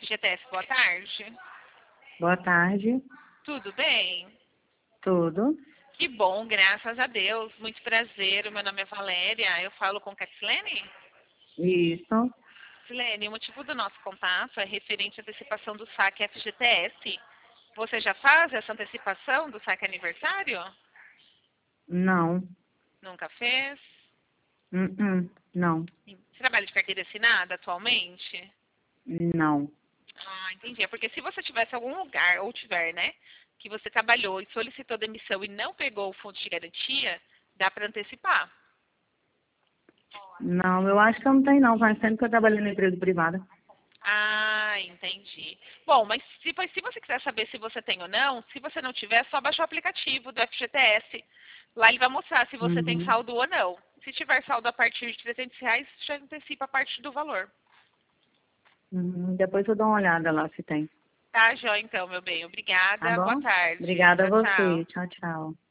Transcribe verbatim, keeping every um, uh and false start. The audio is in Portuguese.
F G T S, boa tarde. Boa tarde. Tudo bem? Tudo. Que bom, graças a Deus. Muito prazer, o meu nome é Valéria. Eu falo com Catilene? Isso. Catilene, o motivo do nosso contato é referente à antecipação do saque F G T S. Você já faz essa antecipação do saque aniversário? Não. Nunca fez? Uh-uh. Não. Você trabalha de carteira assinada atualmente? Não. Ah, entendi. É porque se você tivesse algum lugar, ou tiver, né, que você trabalhou e solicitou demissão e não pegou o fundo de garantia, dá para antecipar. Não, eu acho que eu não tenho não. Faz tempo que eu trabalhei na empresa privada. Ah, entendi. Bom, mas se, se você quiser saber se você tem ou não, se você não tiver, é só baixar o aplicativo do F G T S. Lá ele vai mostrar se você tem Uhum. saldo ou não. Se tiver saldo a partir de trezentos reais, já antecipa a parte do valor. Uhum. Depois eu dou uma olhada lá se tem. Tá, Jó, então, meu bem. Tá Obrigada. Boa bom? tarde. Obrigada a Tchau, você. tchau. Tchau, tchau.